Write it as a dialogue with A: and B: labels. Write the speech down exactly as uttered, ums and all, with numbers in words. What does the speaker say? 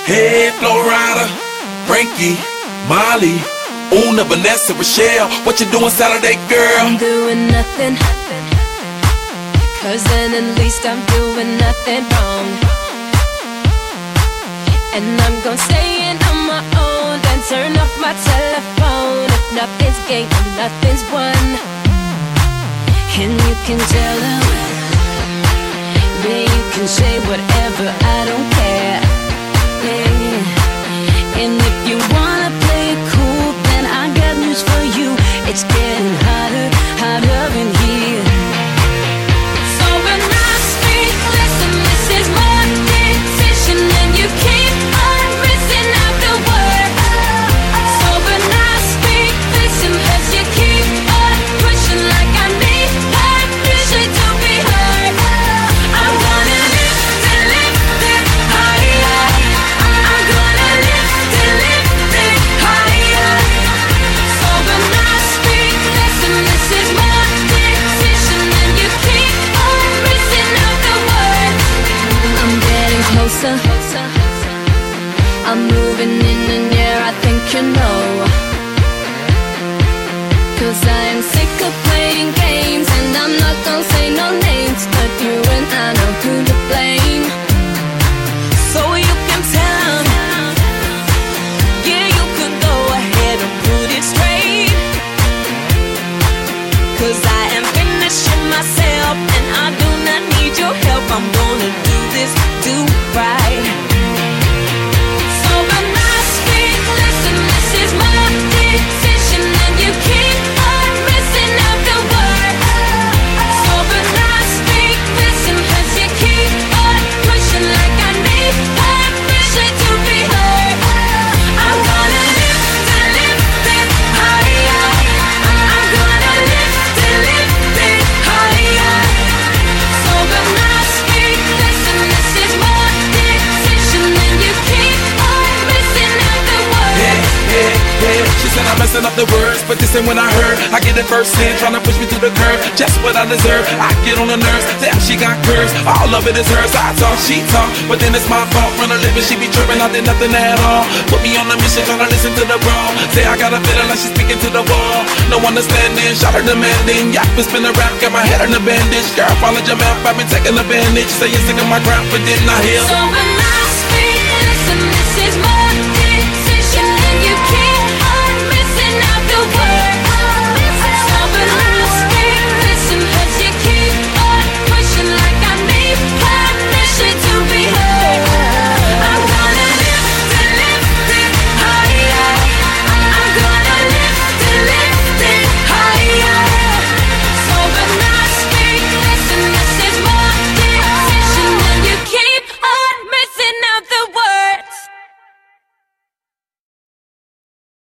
A: Hey, Florida, Frankie, Molly, Una, Vanessa, Rochelle, what you doing Saturday, girl?
B: I'm doing nothing, cause then at least I'm doing nothing wrong. And I'm gonna stay in on my own, then turn off my telephone. If nothing's gained, nothing's won. And you can tell them, yeah, you can say whatever, I don't care. Yeah. And if you wanna play it cool, then I got news for you. It's getting hotter, hotter in here. So when I speak, listen, this is my decision, and you keep on missing out the word. So when I speak, listen, as you keep on pushing like I need permission to be heard. I'm gonna lift and lift it higher. I'm gonna lift and lift it higher. So when I speak, listen, this is my decision, and you keep on missing out the word. I'm getting closer, I'm moving in, and yeah, I think you know. Cause I am sick of playing games, and I'm not gonna say no names, but you and I know who to blame. So you can tell them, yeah, you could go ahead and put it straight. Cause I am finishing myself, and I do not need your help. I'm gonna do this, do right. So when I speak, listen, this is my decision, and you keep on missing out the word. So when I speak, listen, as you keep on pushing like I need permission to be heard. I'm gonna lift and lift it higher. I'm gonna lift and lift it higher. So when I speak, listen, this is my decision, and you keep on missing out the word.
A: Yeah, yeah, yeah. She said I'm messing up the words, but this ain't when I heard. I get it first hand, trying to push me through the curve. Just what I deserve. I get on the nerves. Damn, she got curves. All of it is hers. I talk, she talk, but then it's my fault. Run a living, she be tripping. I did nothing at all. Put me on a mission, trying to listen to the brawl. Say I got a feeling like she's speaking to the wall. No understanding, shot her demanding. Yap and spin around, got my head in a bandage. Girl, follow your mouth, I've been taking advantage. Say you're sick of my crap, but didn't I hear?
B: So when